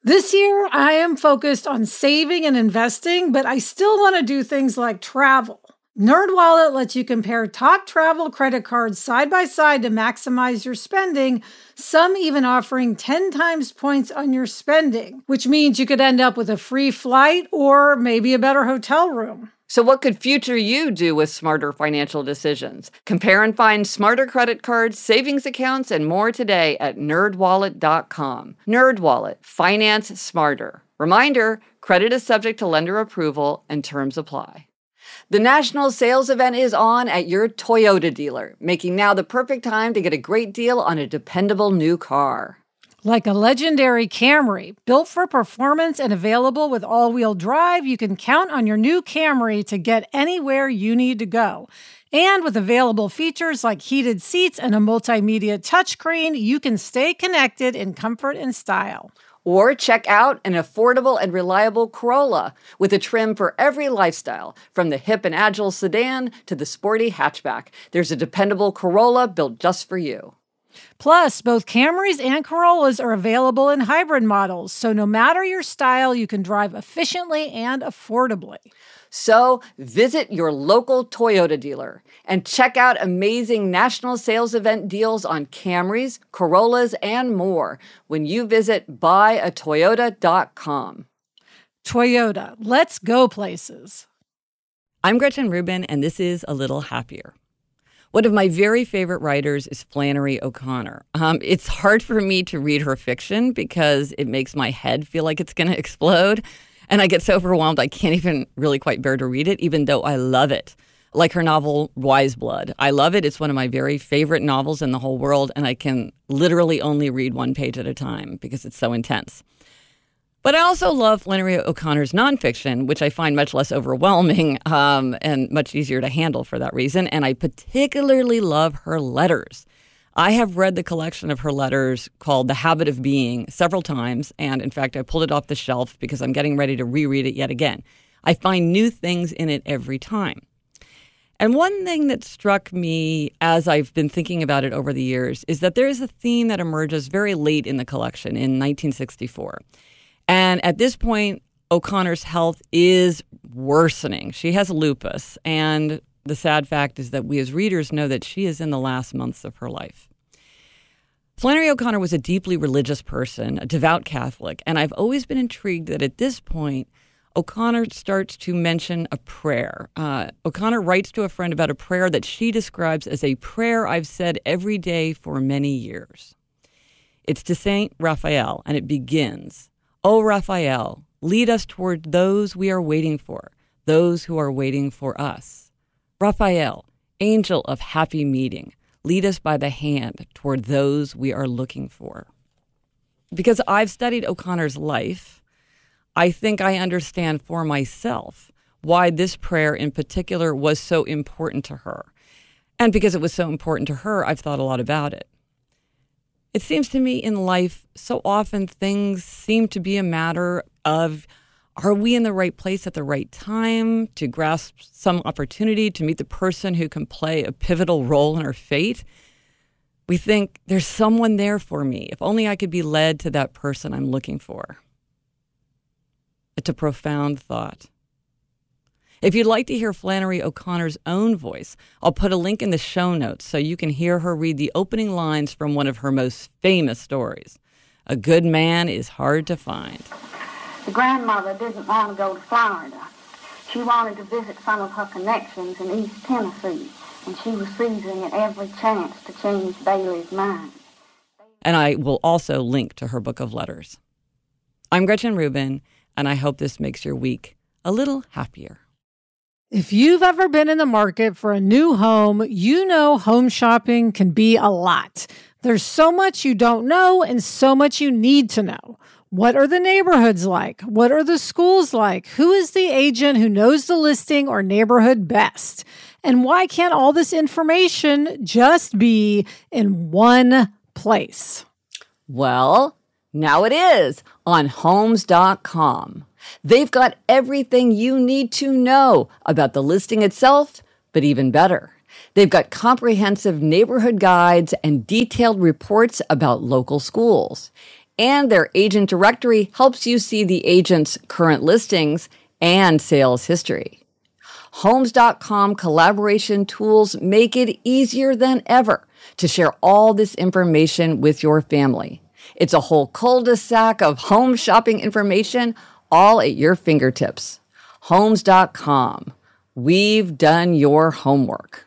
This year, I am focused on saving and investing, but I still want to do things like travel. NerdWallet lets you compare top travel credit cards side by side to maximize your spending, some even offering 10 times points on your spending, which means you could end up with a free flight or maybe a better hotel room. So what could future you do with smarter financial decisions? Compare and find smarter credit cards, savings accounts, and more today at nerdwallet.com. NerdWallet, finance smarter. Reminder, credit is subject to lender approval and terms apply. The national sales event is on at your Toyota dealer, making now the perfect time to get a great deal on a dependable new car. Like a legendary Camry, built for performance and available with all-wheel drive, you can count on your new Camry to get anywhere you need to go. And with available features like heated seats and a multimedia touchscreen, you can stay connected in comfort and style. Or check out an affordable and reliable Corolla with a trim for every lifestyle, from the hip and agile sedan to the sporty hatchback. There's a dependable Corolla built just for you. Plus, both Camrys and Corollas are available in hybrid models, so no matter your style, you can drive efficiently and affordably. So visit your local Toyota dealer and check out amazing national sales event deals on Camrys, Corollas, and more when you visit buyatoyota.com. Toyota, let's go places. I'm Gretchen Rubin, and this is A Little Happier. One of my very favorite writers is Flannery O'Connor. It's hard for me to read her fiction because it makes my head feel like it's going to explode. And I get so overwhelmed I can't even really quite bear to read it, even though I love it. Like her novel, Wise Blood. I love it. It's one of my very favorite novels in the whole world, and I can literally only read one page at a time because it's so intense. But I also love Flannery O'Connor's nonfiction, which I find much less overwhelming and much easier to handle for that reason. And I particularly love her letters. I have read the collection of her letters called The Habit of Being several times. And in fact, I pulled it off the shelf because I'm getting ready to reread it yet again. I find new things in it every time. And one thing that struck me as I've been thinking about it over the years is that there is a theme that emerges very late in the collection in 1964. And at this point, O'Connor's health is worsening. She has lupus, and the sad fact is that we as readers know that she is in the last months of her life. Flannery O'Connor was a deeply religious person, a devout Catholic, and I've always been intrigued that at this point, O'Connor starts to mention a prayer. O'Connor writes to a friend about a prayer that she describes as a prayer I've said every day for many years. It's to Saint Raphael, and it begins, "O Raphael, lead us toward those we are waiting for, those who are waiting for us. Raphael, angel of happy meeting, lead us by the hand toward those we are looking for." Because I've studied O'Connor's life, I think I understand for myself why this prayer in particular was so important to her. And because it was so important to her, I've thought a lot about it. It seems to me in life, so often things seem to be a matter of, are we in the right place at the right time to grasp some opportunity to meet the person who can play a pivotal role in our fate? We think, there's someone there for me. If only I could be led to that person I'm looking for. It's a profound thought. If you'd like to hear Flannery O'Connor's own voice, I'll put a link in the show notes so you can hear her read the opening lines from one of her most famous stories. A good man is hard to find. The grandmother didn't want to go to Florida. She wanted to visit some of her connections in East Tennessee, and she was seizing at every chance to change Bailey's mind. And I will also link to her book of letters. I'm Gretchen Rubin, and I hope this makes your week a little happier. If you've ever been in the market for a new home, you know home shopping can be a lot. There's so much you don't know and so much you need to know. What are the neighborhoods like? What are the schools like? Who is the agent who knows the listing or neighborhood best? And why can't all this information just be in one place? Well, now it is on Homes.com. They've got everything you need to know about the listing itself, but even better. They've got comprehensive neighborhood guides and detailed reports about local schools. And their agent directory helps you see the agent's current listings and sales history. Homes.com collaboration tools make it easier than ever to share all this information with your family. It's a whole cul-de-sac of home shopping information all at your fingertips. Homes.com. We've done your homework.